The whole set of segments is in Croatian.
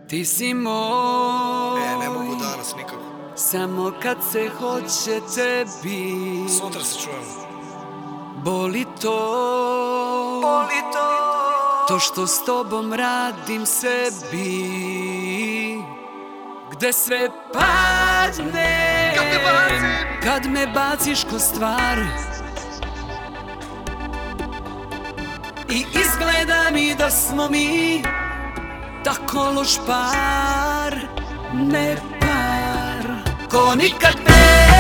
Ti si moj, ne mogu danas nikako. samo kad se hoće tebi. Sutra se čujemo. Boli to, to što s tobom radim sebi. Gde sve padne, kad me baciš ko stvar. I izgleda mi da smo mi tako loš par, ne par. Ko nikad ne,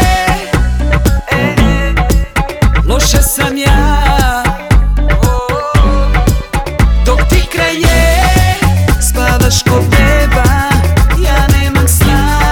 loše sam ja, dok ti kraj nje spavaš ko beba, ja nemam sna.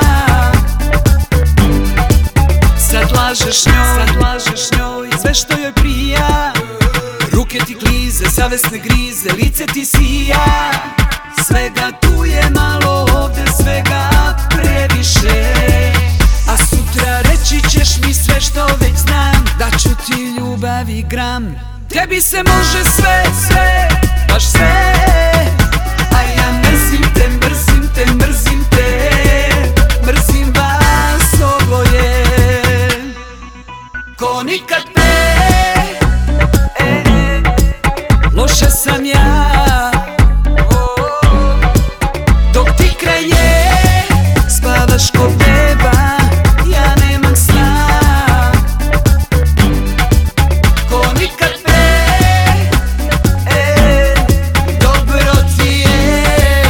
Sad lažeš njoj sve što joj prija. Ruke ti klize, savesne grize, lice ti sija. Svega tu je malo, ovde svega previše. A sutra reći ćeš mi sve što već znam, da ću ti ljubavi gram. Tebi se može sve, baš sve. A ja mrzim te, mrzim te, mrzim te, mrzim vas oboje. Ko nikad ne, loše sam ja, dok ti kraj nje spavaš ko beba, ja nemam sna. Ko nikad ne, dobro ti je.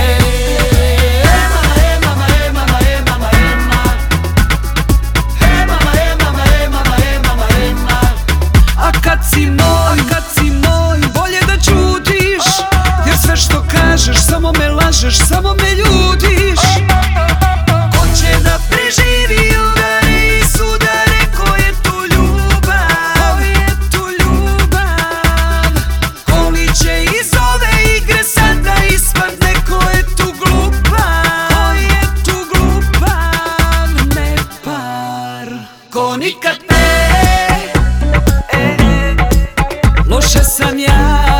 A kad si moj, bolje da ćutiš, jer sve što kažeš samo me lažeš, samo me ljudiš. Ko će da preživi udare i sudare, ko je tu ljubav, ko li će iz ove igre sada ispadne, ko je tu glupav, ne par. Ko nikad ne, loše sam ja,